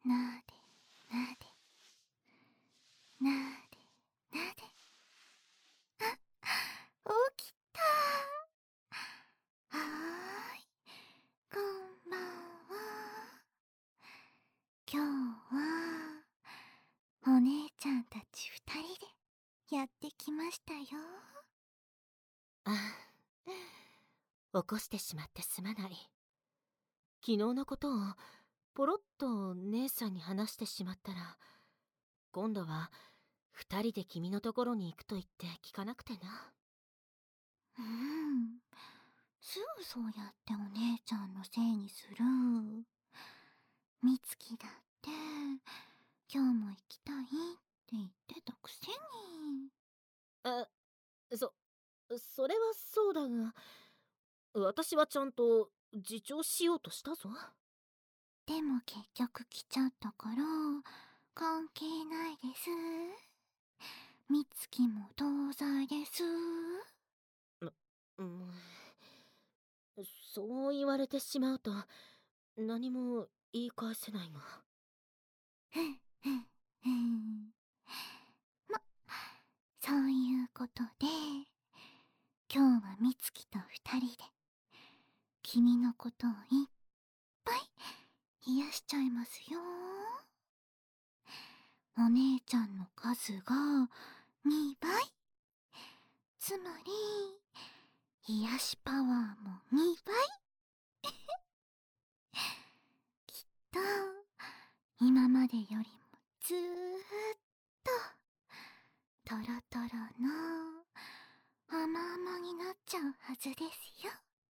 なでなでなでなで。起きた。はーい、こんばんは。今日はお姉ちゃんたち2人でやってきましたよ。 起こしてしまってすまない。昨日のことをポロッと姉さんに話してしまったら、今度は2人で君のところに行くと言って聞かなくてな。 すぐそうやってお姉ちゃんのせいにする。みつきだって今日も行きたいって言ってたくせに。 それはそうだが、私はちゃんと自重しようとしたぞ。 でも結局来ちゃったから関係ないです。みつきも同罪です。 そう言われてしまうと何も言い返せないが。 ま、そういうことで今日はみつきと2人で君のことをいっぱい癒しちゃいますよ。お姉ちゃんの数が2倍、つまり癒しパワーも2倍。きっと今までよりもずーっとトロトロの甘々になっちゃうはずですよ。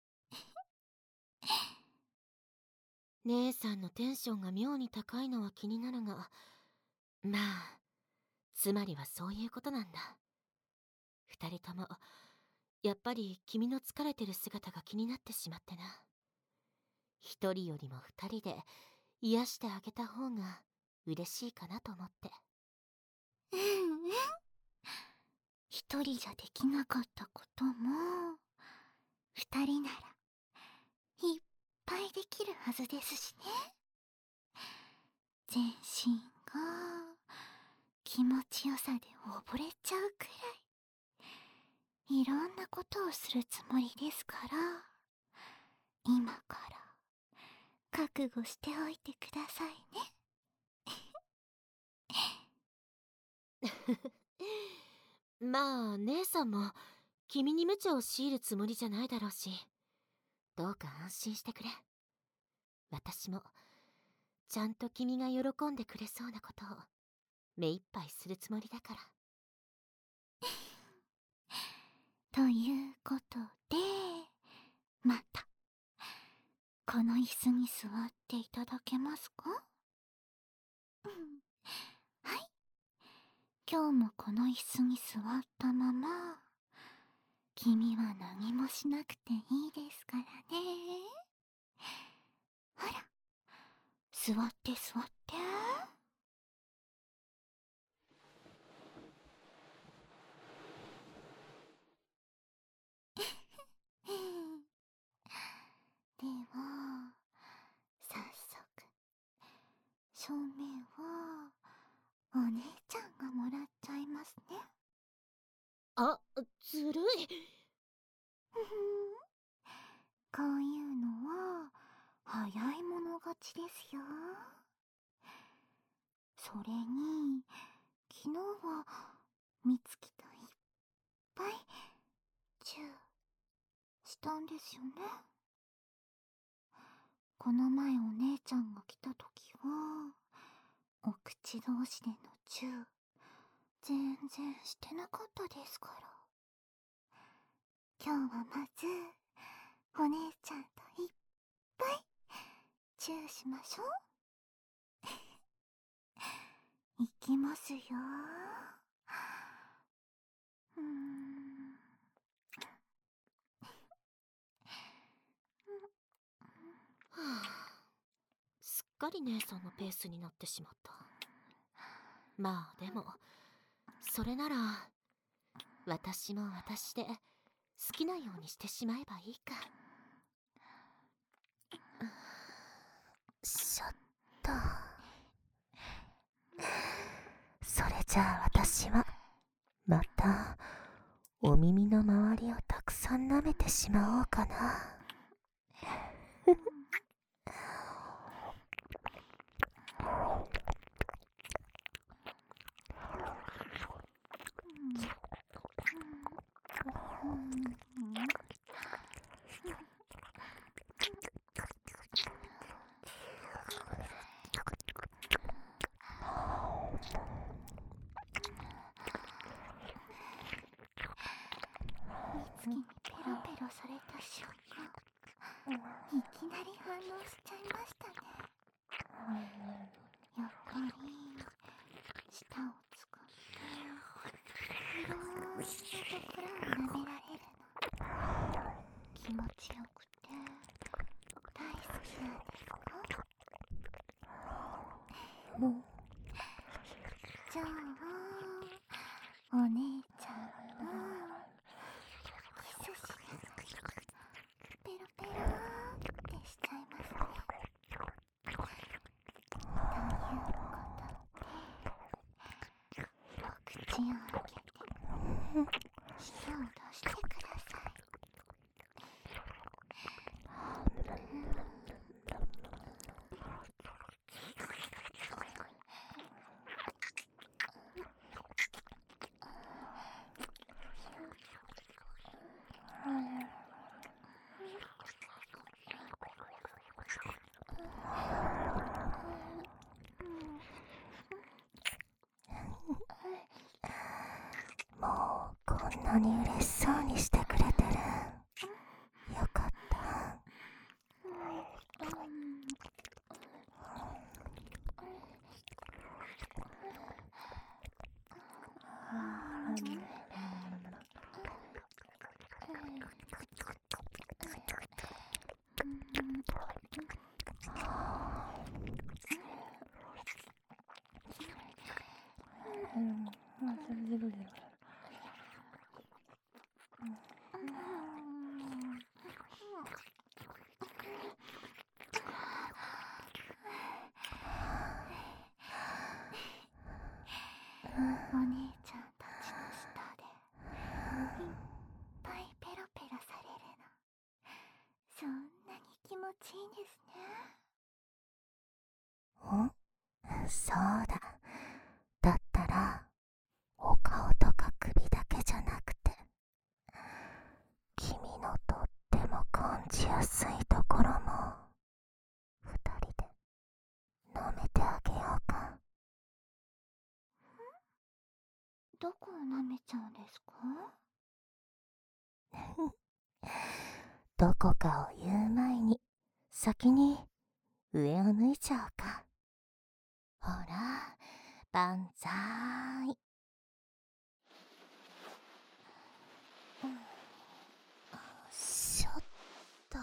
姉さんのテンションが妙に高いのは気になるが、まあつまりはそういうことなんだ。2人ともやっぱり君の疲れてる姿が気になってしまってな。1人よりも2人で癒してあげた方が嬉しいかなと思って。 一人じゃできなかったことも2人ならいっぱいできるはずですしね。全身が気持ちよさで溺れちゃうくらいいろんなことをするつもりですから、今から覚悟しておいてくださいね。 まあ姉さんも君に無茶を強いるつもりじゃないだろうし、どうか安心してくれ。私もちゃんと君が喜んでくれそうなことを目いっぱいするつもりだから。 ということで、またこの椅子に座っていただけますか？はい、今日もこの椅子に座ったまま君は何もしなくていいですからね。ほら、座って座って。では早速正面をお姉ちゃんがもらっちゃいますね。 ずるい。 こういうのは早い者勝ちですよ。それに昨日はみつきといっぱいチューしたんですよね。この前お姉ちゃんが来た時はお口同士でのチュー全然してなかったですから。今日はまずお姉ちゃんといっぱいチューしましょう。いきますよ。 すっかり姉さんのペースになってしまった。まあでもそれなら私も私で好きなようにしてしまえばいいか。 しょっとじゃあ私はまたお耳の周りをたくさん舐めてしまおうかな。 美月にペロペロされた瞬間、いきなり反応しちゃいましたね。やっぱり舌を使っていろんなところを舐められるの気持ちよくて大好きなんですか？じゃあお姉ちゃんのキスしながらペロペロってしちゃいますね。ということでお口を開けて舌を出してください。 もうこんなに嬉しそうにしてくれてる。よかった。 お姉ちゃんたちの舌でいっぱいペロペロされるの、そんなに気持ちいいんですね。 そうだ。だったらお顔とか首だけじゃなくて、君のとっても感じやすいところも二人で舐めてあげようか。 どこを舐めちゃうんですか？ どこかを言う前に先に上を脱いじゃおうか。ほら、万歳。しょっと。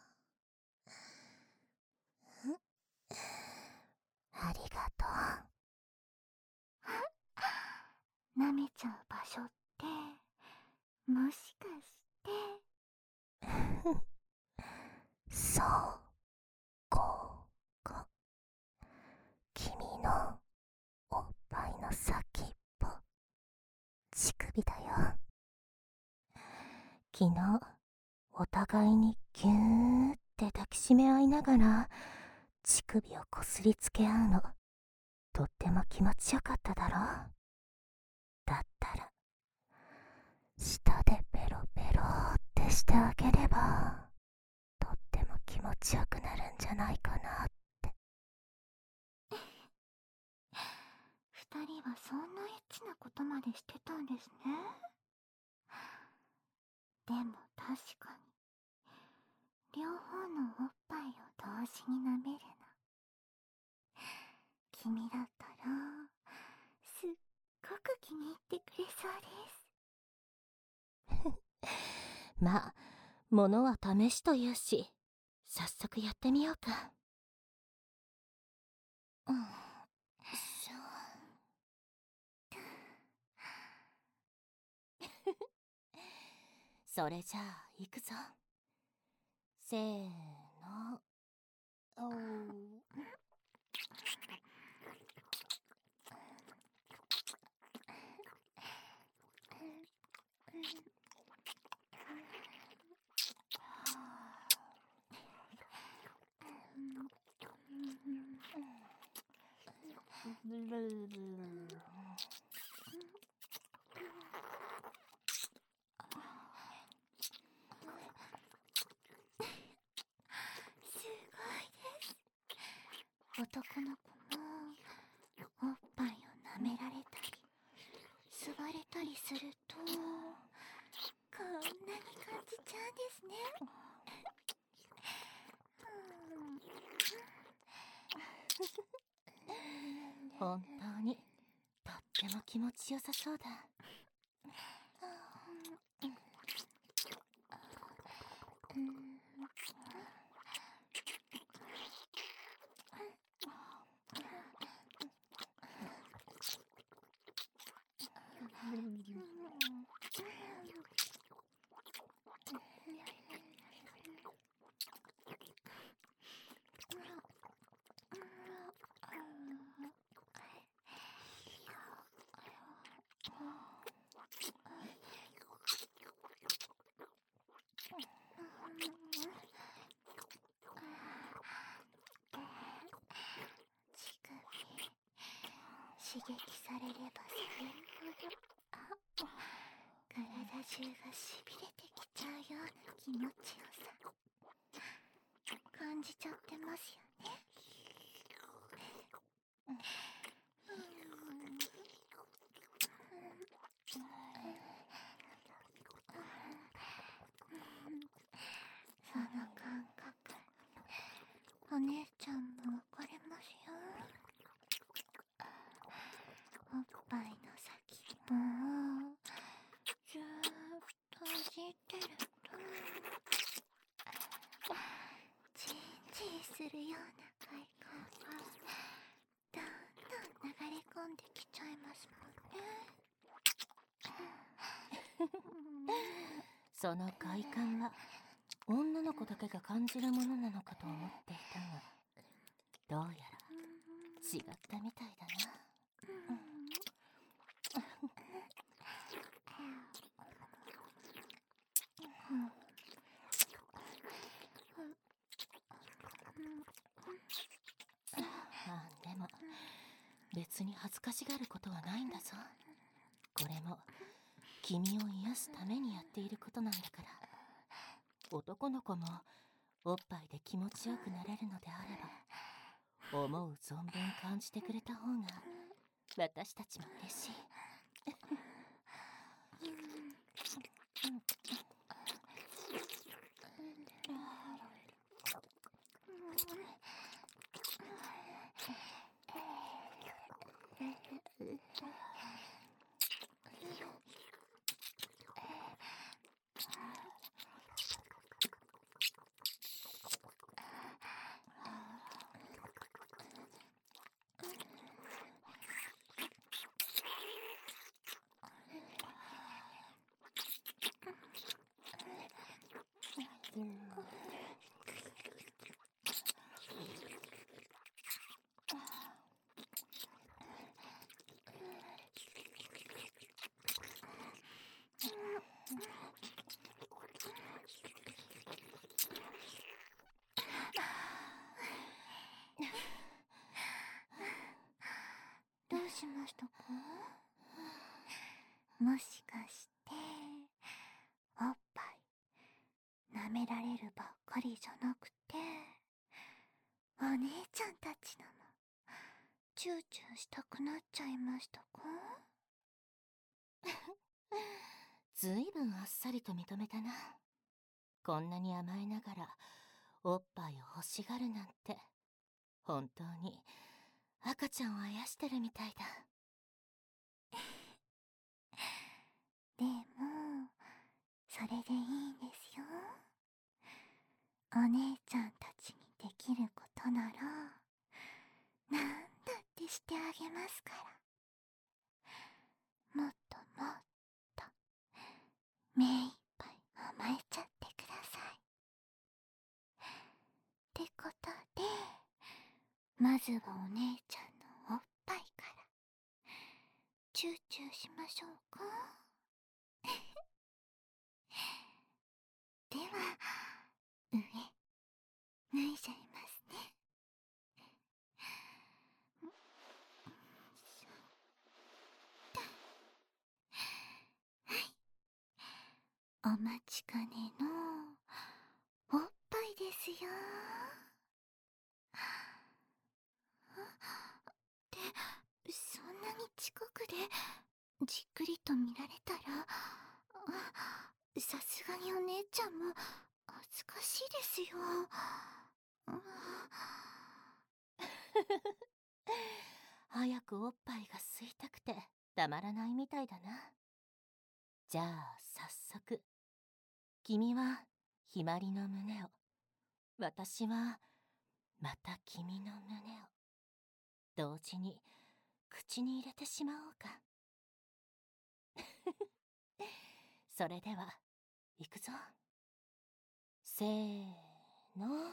ありがと舐めちゃう場所ってもしかしてう。そう、ここ。君のおっぱいの先っぽ、乳首だよ。昨日、お互いにぎゅーって抱きしめ合いながら、乳首をこすりつけ合うの、とっても気持ちよかっただろう。だったら、舌でペロペロってしてあげれば、とっても気持ちよくなるんじゃないかなって。 二人はそんなエッチなことまでしてたんですね。でも確かに両方のおっぱいを同時に舐めるの、君だったらすっごく気に入ってくれそうです。 まあ、ものは試しというし、早速やってみようか。それじゃあ、いくぞ。せーの。おー。 男の子もおっぱいを舐められたり吸われたりするとこんなに感じちゃうんですね。 本当にとっても気持ちよさそうだ。 刺激されればされるほど体中がしびれてきちゃうような気持ちよさ感じちゃってますよね。その感覚お姉ちゃんもわかりますよ。おっぱいの先っぽをずーっといじってるとチンチンするような快感がどんどん流れ込んできちゃいますもんね。 その快感は女の子だけが感じるものなのかと思っていたが、どうやら違ったみたいだな。でも別に恥ずかしがることはないんだぞ。これも君を癒すためにやっていることなんだから。男の子もおっぱいで気持ちよくなれるのであれば、思う存分感じてくれた方が私たちも嬉しい。 どうしましたか？もしかしておっぱい舐められるばっかりじゃなくてお姉ちゃんたちのもチューチューしたくなっちゃいましたか？ ずいぶんあっさりと認めたな。こんなに甘えながらおっぱいを欲しがるなんて、本当に赤ちゃんをあやしてるみたいだ。 でもそれでいいんですよ。お姉ちゃんたちにできることならなんだってしてあげますから。もっともっと目いっぱい甘えちゃってください。ってことでまずはお姉ちゃんのおっぱいからチューチューしましょうか。 いちゃいますね。お待ちかねのおっぱいですよ。で、そんなに近くでじっくりと見られたら、さすがにお姉ちゃんも恥ずかしいですよ。 早くおっぱいが吸いたくてたまらないみたいだな。じゃあ早速、君はひまりの胸を、私はまた君の胸を同時に口に入れてしまおうか。それでは行くぞ。せーの。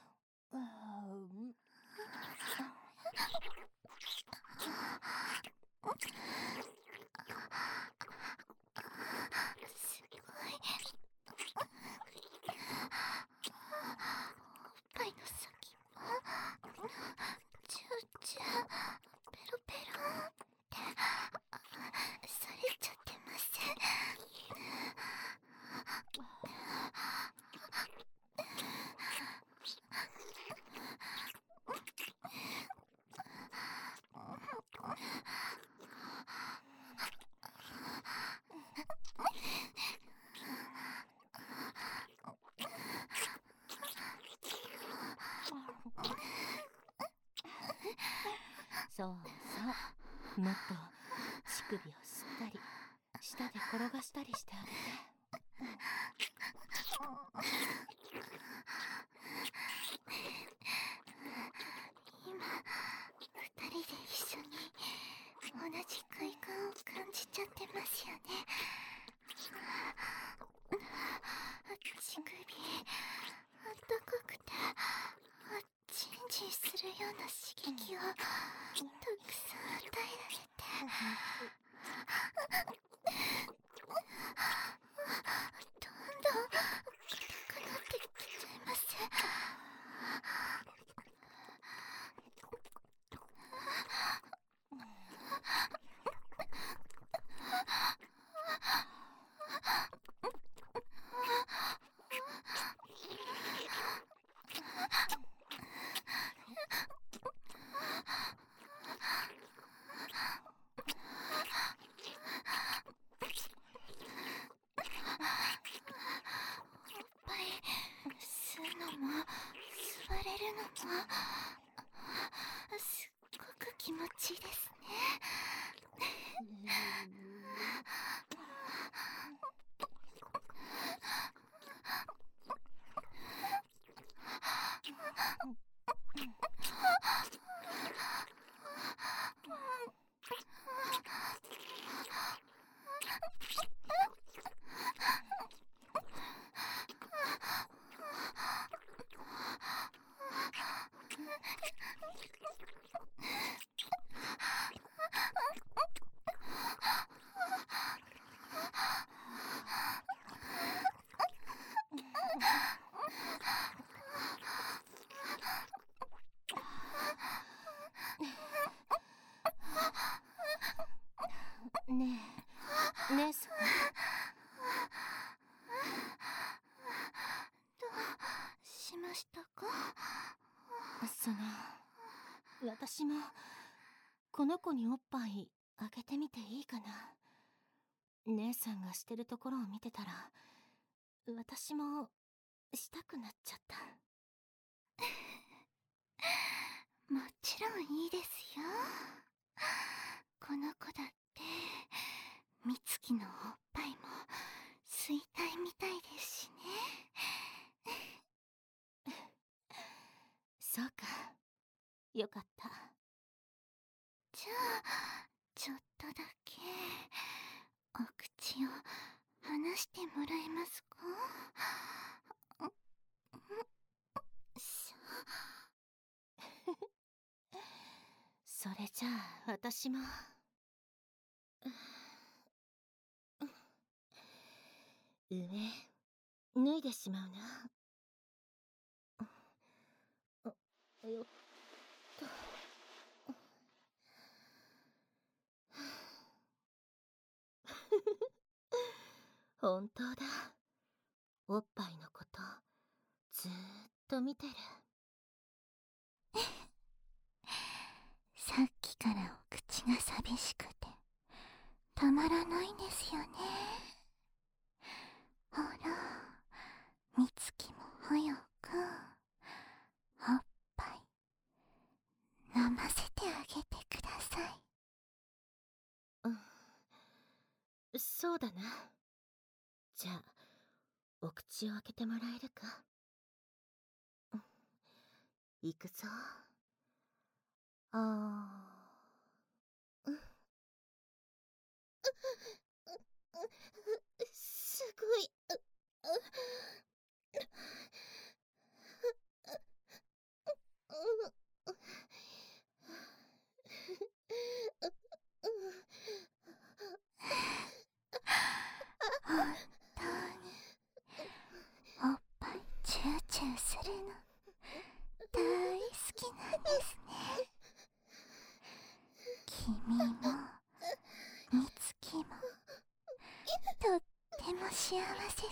すごい。おっぱいの先もチューチューペロペロってされちゃってます。 そうそう、もっと乳首を吸ったり舌で転がしたりしてあげて。 今二人で一緒に同じ快感を感じちゃってますよね。乳首あったかくてチンチンするような刺激をたくさん与えられて、どんどん硬くなってきちゃいます。吸うのも吸われるのもすっごく気持ちいいですね。 ねえ、姉さん。 どうしましたか？ 私もこの子におっぱいあげてみていいかな。姉さんがしてるところを見てたら私もしたくなっちゃった。 もちろんいいですよ。この子だって美月のおっぱいも吸いたいみたいですしね。 そうか、よかった。 じゃあちょっとだけお口を離してもらえますか？ それじゃあ私も上脱いでしまうな。 よっと。本当だ。おっぱいのことずーっと見てる。 さっきからお口が寂しくてたまらないんですよね。ほら、みつきも早くおっぱい飲ませてあげてください。 そうだな。じゃあお口を開けてもらえるか。いくぞ。すごい。 本当におっぱいチューチューするの大好きなんですね。君もみつきもとっても幸せそうです。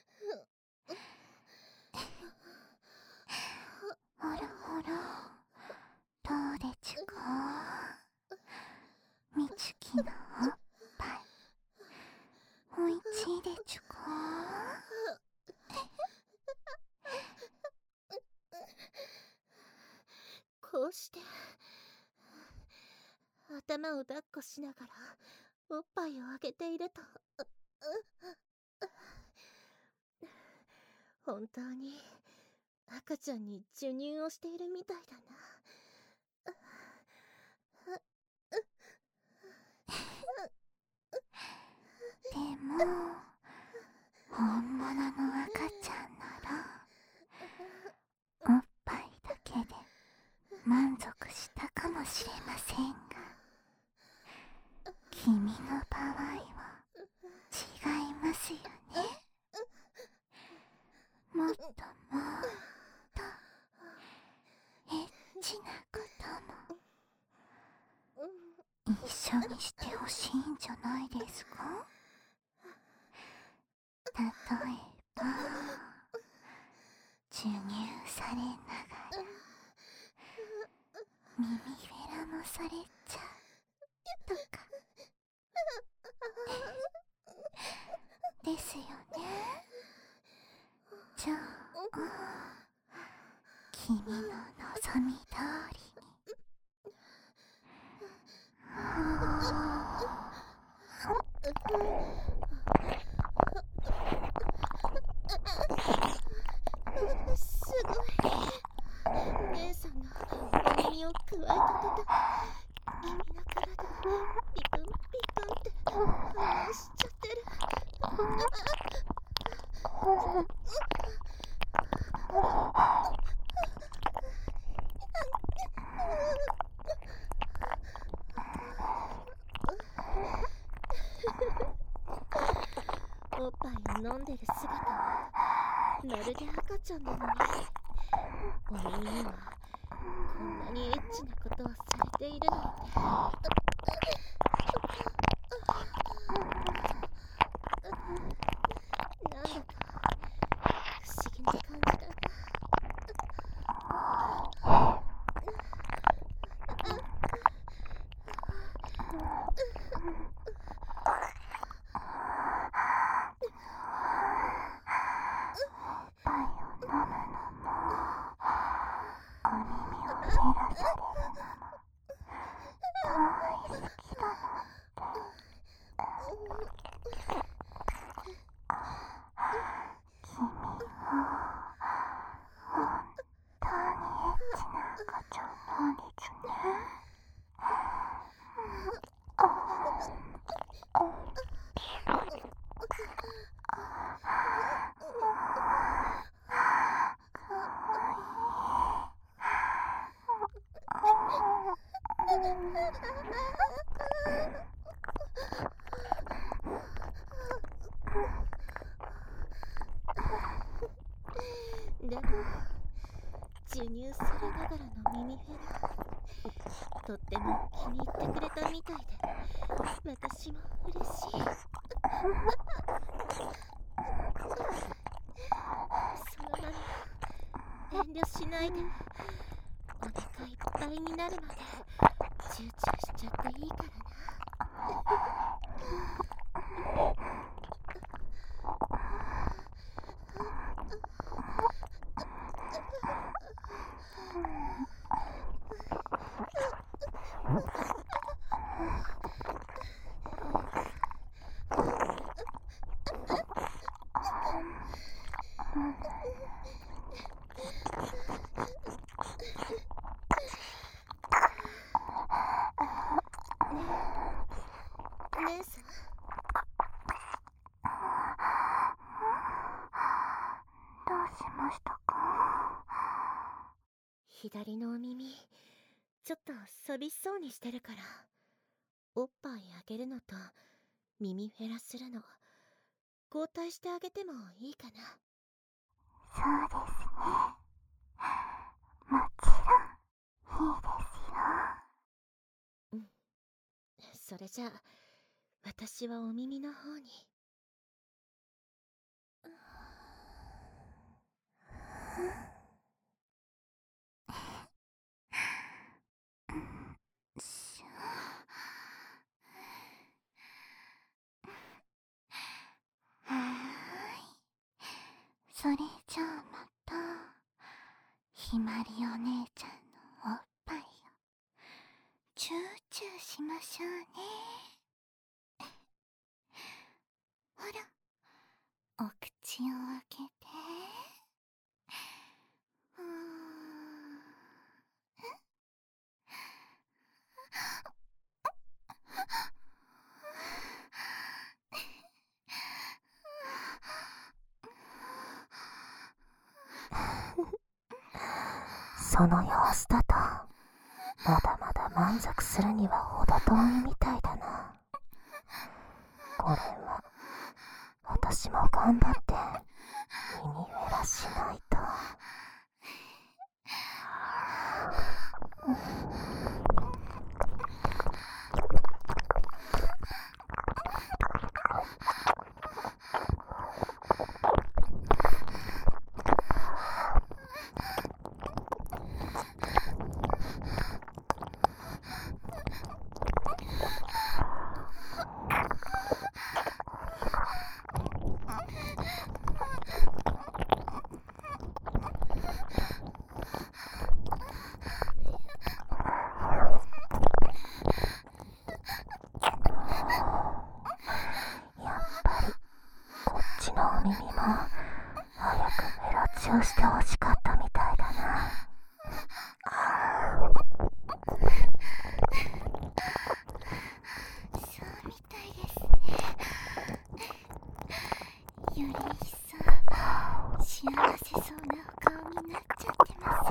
ほらほら、どうでちゅか。みつきのおっぱいおいちいでちゅか。 こうして頭を抱っこしながらおっぱいをあげていると、本当に赤ちゃんに授乳をしているみたいだな。 でも本物の赤ちゃんならおっぱいだけで満足したかもしれませんが、君の場合は違いますよね。もっともっとエッチなことも一緒にしてほしいんじゃないですか。例えば授乳されながら耳フェラもされちゃうとかですよね。じゃあ君の望み通りすごい。姉さんがお耳をくわえた途端、君の体ピクンピクンって反応しちゃってる。おっぱいを飲んでる姿はまるで赤ちゃんなのに、お耳にはこんなにエッチなことをされているなんて。なんだか不思議な感じだな。でも授乳するながらの耳フェラ、とっても気に入ってくれたみたいで、私も嬉しい。そのまま遠慮しないで、お腹いっぱいになるまでチューチューしちゃっていいからな。姉さん、 どうしましたか？ 左のお耳ちょっと寂しそうにしてるから、おっぱいあげるのと耳フェラするの交代してあげてもいいかな。 そうですね。もちろんいいですよ。 うん、それじゃあ私はお耳の方に。 はーい。それじゃあまた、ひまりお姉ちゃんのおっぱいをチューチューしましょうね。ほら、お口を開けて。うーん。 その様子だとまだまだ満足するには程遠いみたいだな。これは私も頑張って耳フェラしないと。こっちのお耳も早くフェラチをしてほしかったみたいだな。 そうみたいですね。より一層幸せそうなお顔になっちゃってます。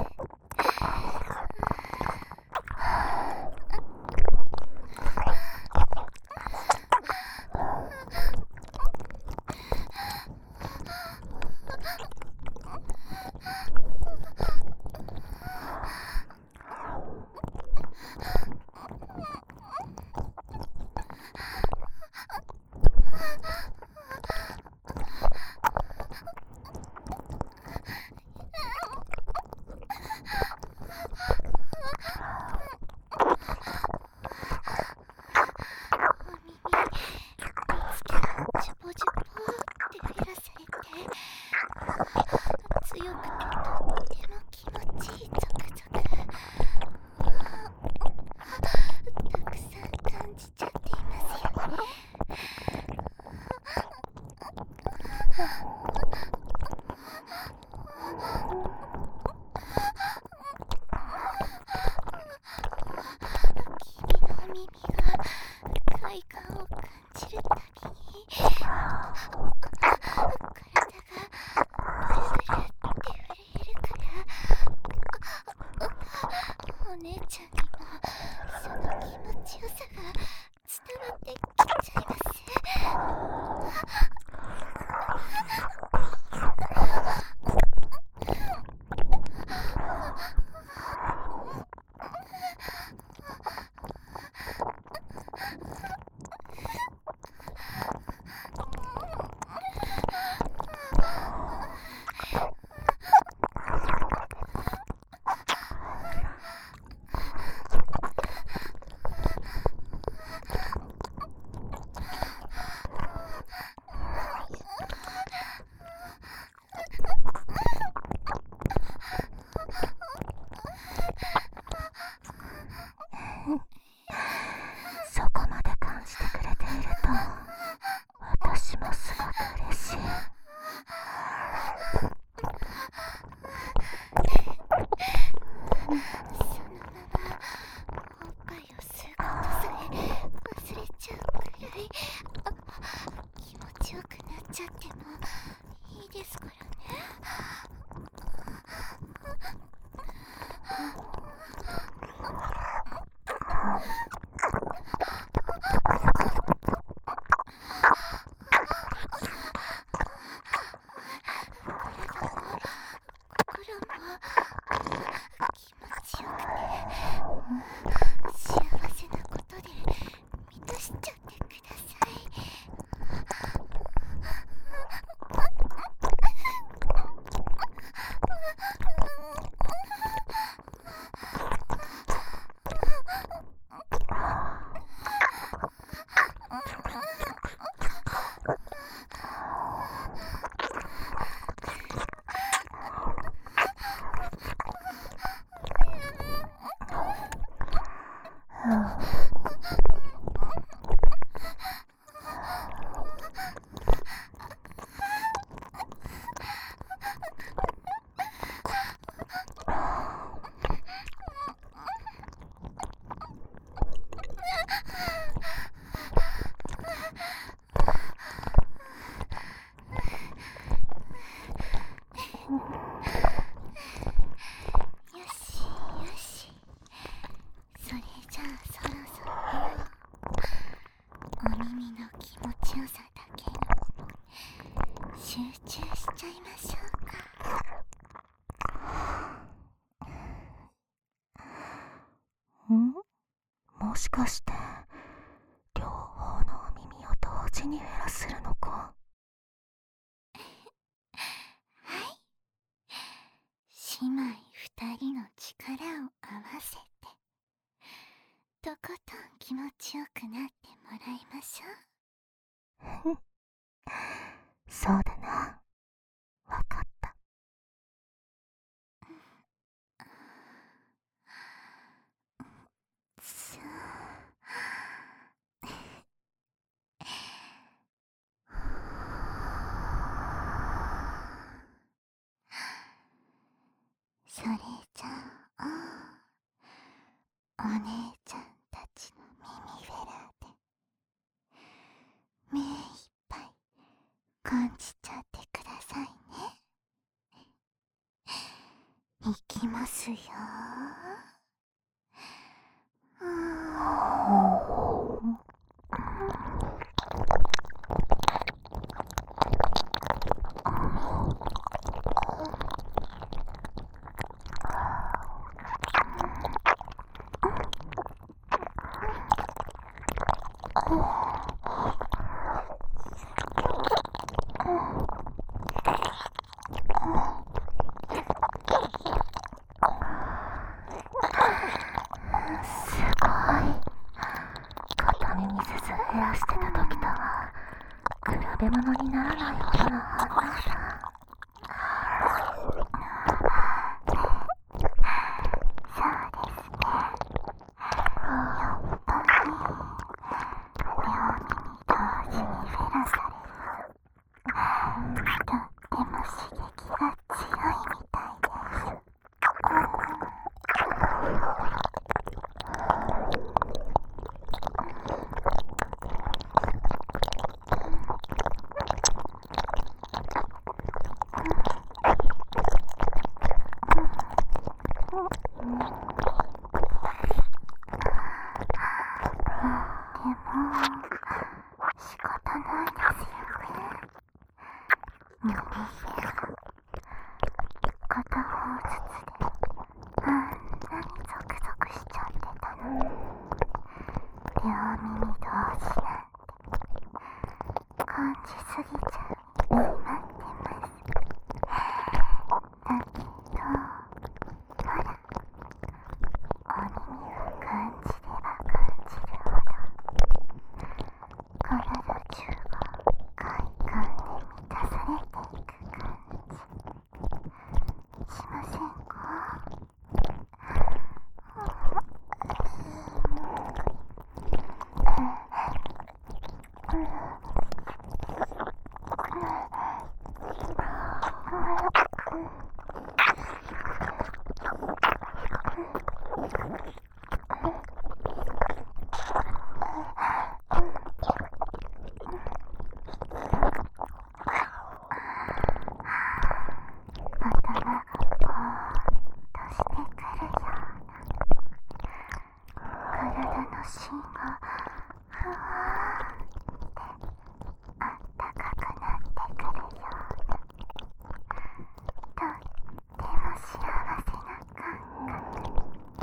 しかして両方のお耳を同時に減らせるのか？はい。姉妹二人の力を合わせてとことん気持ちよくなってもらいましょう。そうだな。わかった。さそれじゃあ、お姉ちゃんたちの耳フェラーで目いっぱい感じちゃってくださいね。いきますよ。片耳ずつ減らしてた時とは比べ物にならないほどの反応だ。仕方ないですよね。耳フェラ片方ずつであんなにゾクゾクしちゃってたのに、両耳同時なんて感じすぎちゃうに決まってます。だけどほら、お耳を感じれば感じるほど体中が快感で満たされていく感じしませんか？頭がぼーっとしてくるような、体の芯がふわーってあったかくなってくるような、とっても幸せな感覚。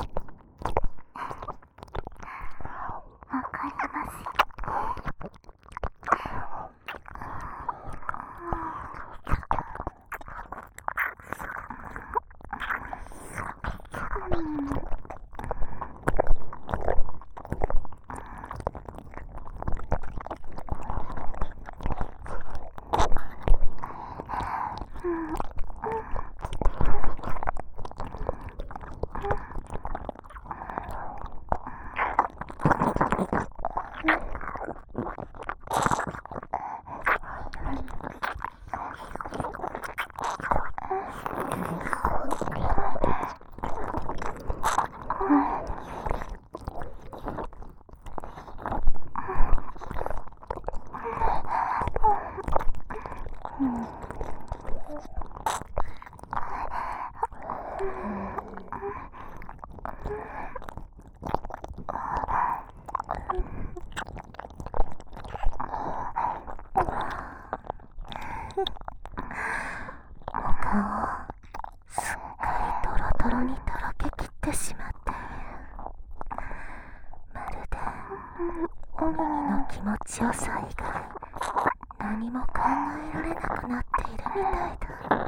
わかりますよね。お顔すっかりトロトロにとろけきってしまっている。まるで強さ以外何も考えられなくなっているみたいだ。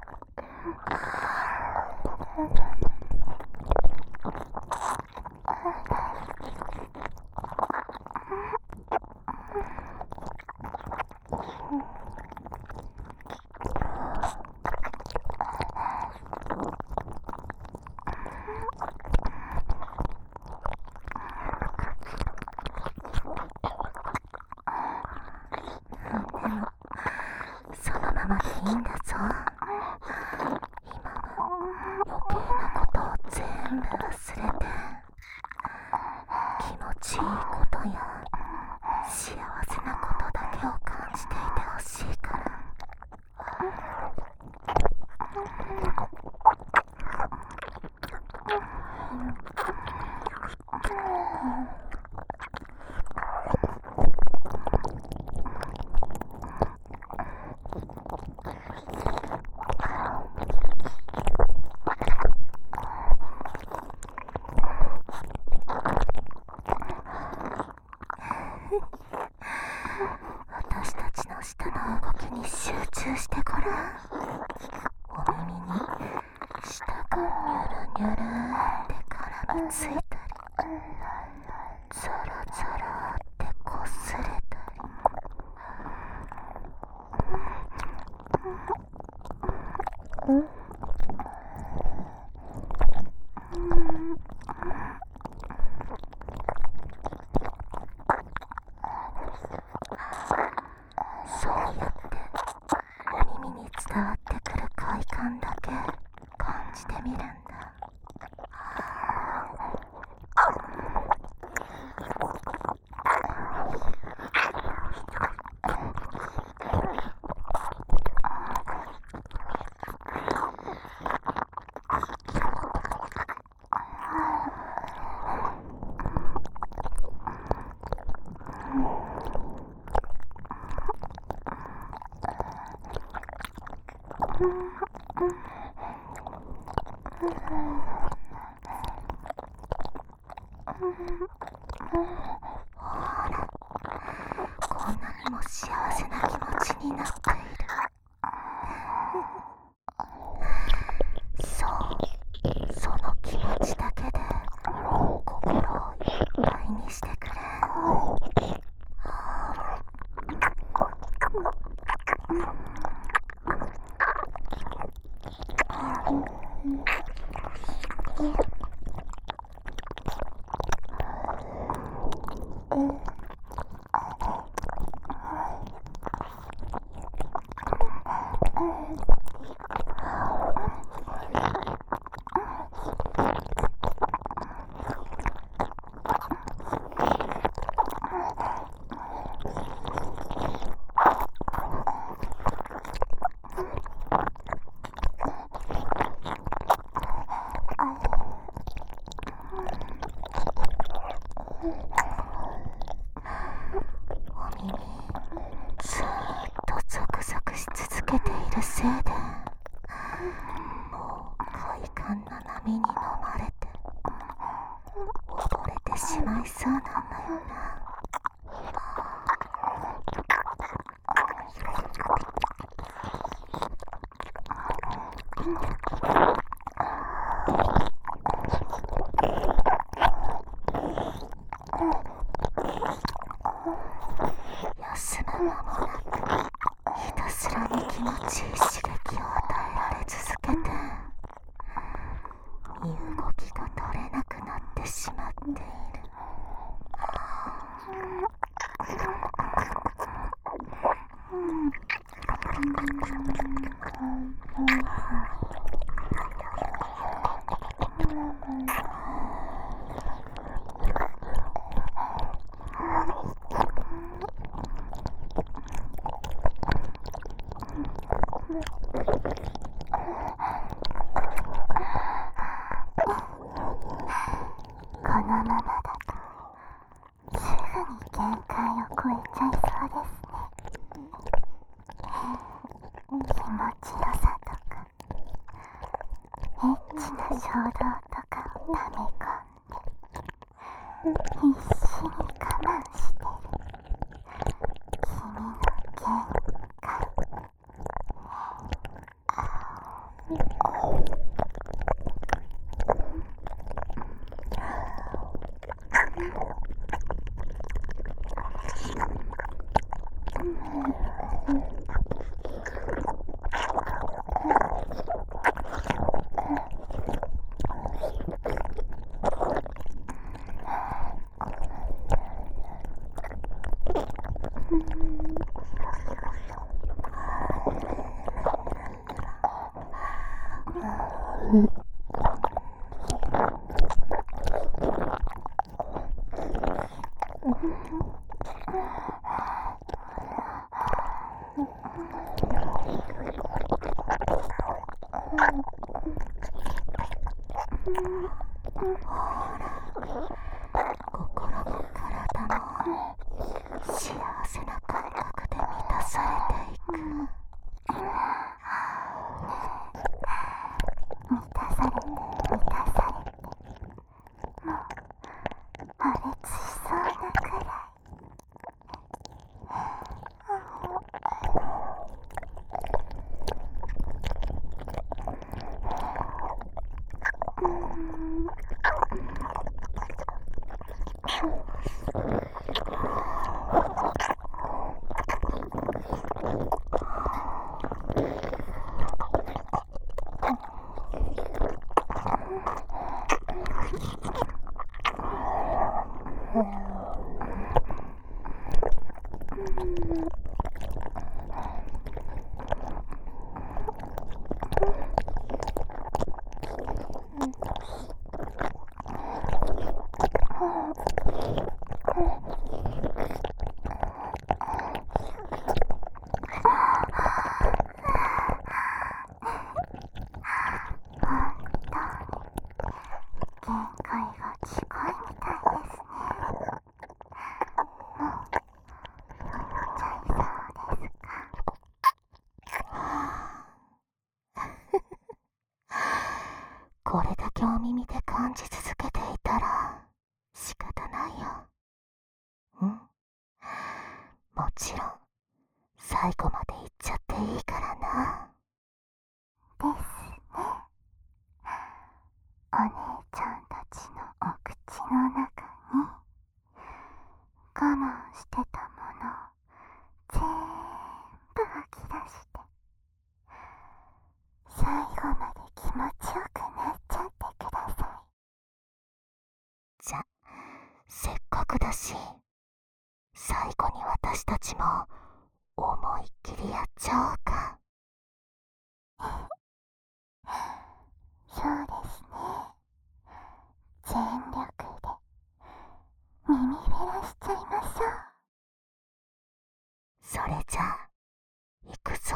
そのままでいいんだぞ。今は余計なことを全部忘れて、気持ちいいことや幸せなことだけを感じていてほしいから。私たちの舌の動きに集中してごらん。お耳に舌がニュルニュルって絡みついたり、ザラザラってこすれたり、そうやってお耳に伝わってくる快感だけ感じてみるんだ。ほら、こんなにも幸せな気持ちになっている。そう、その気持ちだけで心をいっぱいにしてくれ。お耳ずーっとゾクゾクし続けているせいで、もう快感な波に飲まれて溺れてしまいそうなんだよな。休む間もなくひたすらに気持ちいい刺激を与えられ続けて、身動きが取れなくなってしまっている。このままだとすぐに限界を超えちゃいそうですね。気持ちよさとかエッチな衝動とかを溜め込んで必死に我慢してる。 心も体も幸せな感覚で満たされていく。満たされて満たされて、もう破裂しそうなくらい。限界が近いみたいですね。もう酔っちゃいそうですか。これだけお耳で感じ続けていたら仕方ないよ。もちろん最後まで行っちゃっていいからな。ですね。お姉ちゃんたちのお口の中に我慢してたものを全部吐き出して、最後まで気持ちよくなっちゃってください。じゃ、せっかくだし最後に私たちも思いっきりやっちゃおうか。そうですね。全力で耳フェラしちゃいましょう。それじゃあ行くぞ。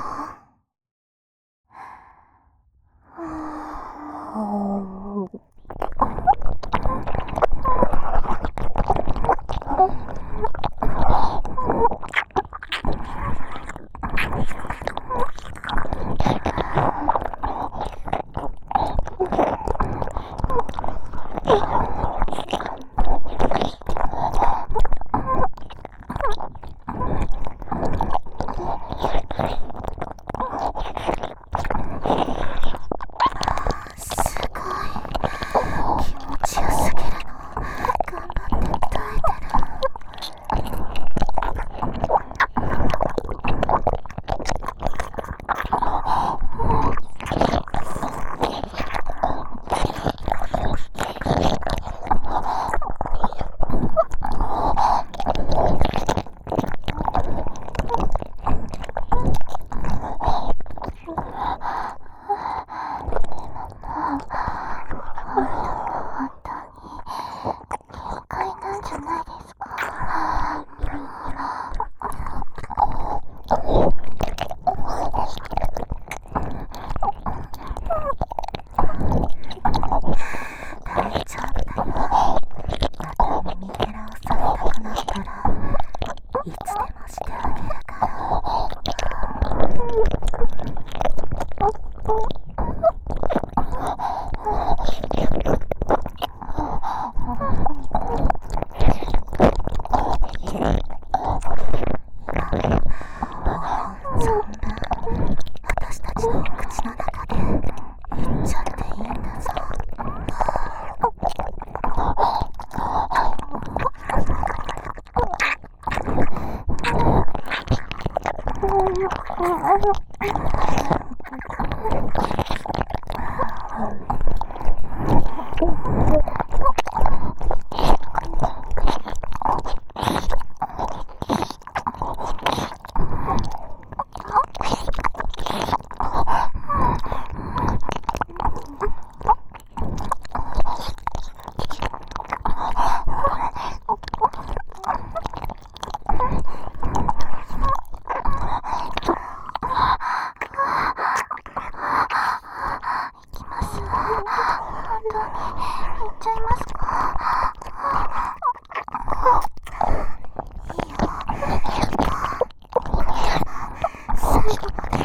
存分私たちの口の中で本当に行っちゃいますか？いいよ。最後まで。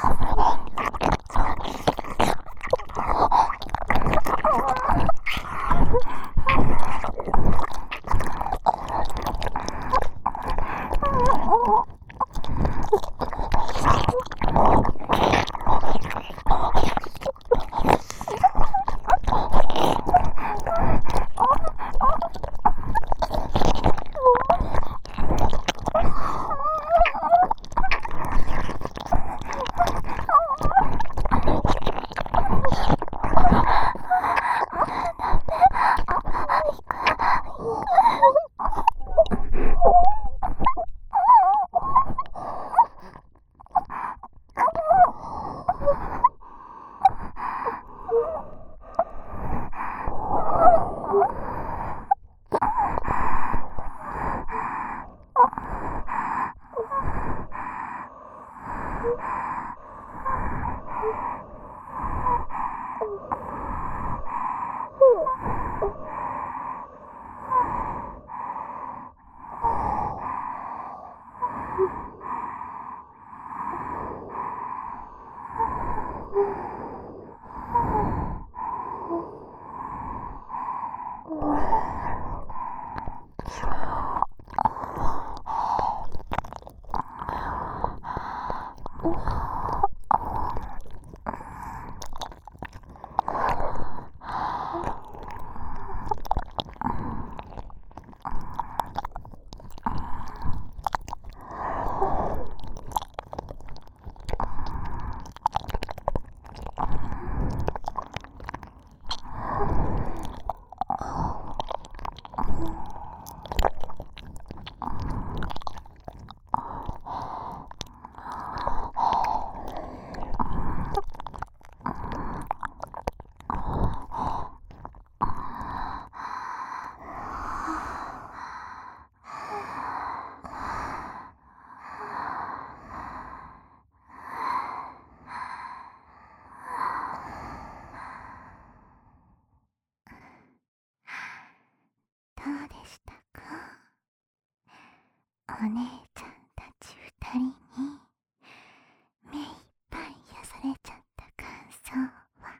どうでしたか？お姉ちゃんたち2人に目いっぱい癒されちゃった感想は？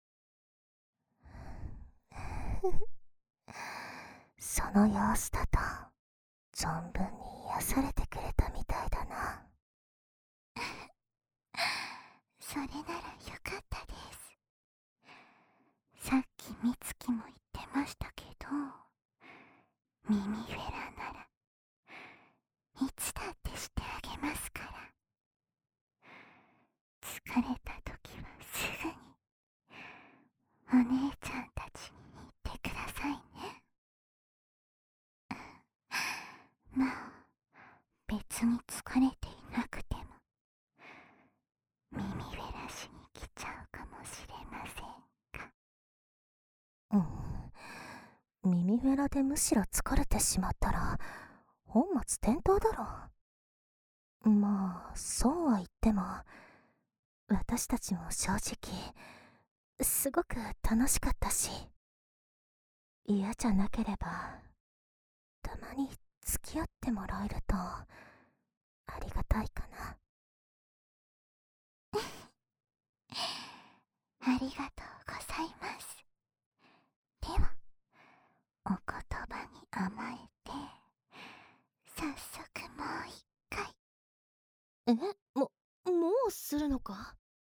その様子だと存分に癒されてくれたみたいだな。それならよかったです。さっきみつきも言ってましたけど、ミミフェラならいつだってしてあげますから。疲れた時はすぐにお姉ちゃんたちに言ってくださいね。まあ、別に疲れていなくても耳フェラしに来ちゃうかもしれませんが。 耳フェラでむしろ疲れてしまったら本末転倒だろ。まあそうは言っても私たちも正直すごく楽しかったし、嫌じゃなければたまに付き合ってもらえるとありがたいかな。 ありがとうございます。では、お言葉に甘えて、早速もう一回。 もうするのか？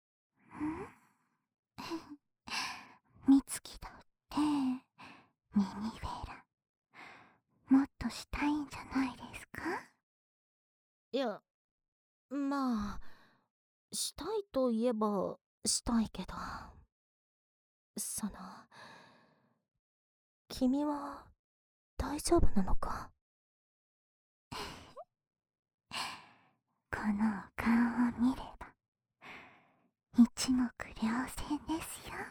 みつきだって耳フェラもっとしたいんじゃないですか？ いや、まあ、したいといえばしたいけど、 君は大丈夫なのか？ このお顔を見れば一目瞭然ですよ。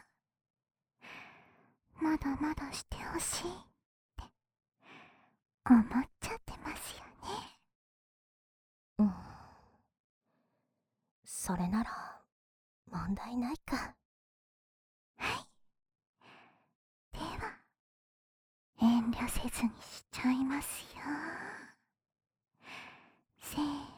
まだまだしてほしいって思っちゃってますよね。 それなら問題ないか。 はい、 遠慮せずにしちゃいますよ。せー